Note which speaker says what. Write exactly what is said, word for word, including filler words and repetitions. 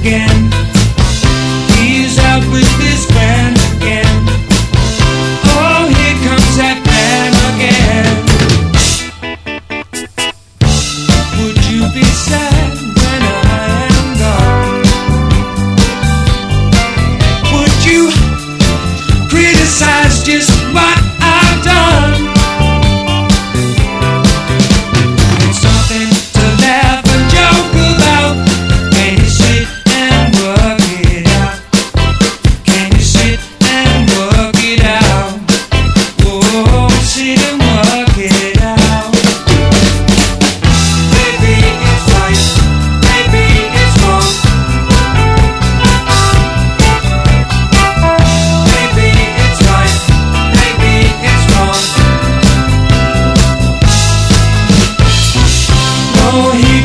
Speaker 1: again. He's out with his friends again. Oh, here comes that man again. Would you be sad when I am gone? Would you criticize just what I've done? It's something to laugh and joke about. Can you sit and work it out? Can you sit and work it out? Oh, sit and work it out. Maybe it's right, maybe it's wrong. Maybe it's right, maybe it's wrong. Oh, he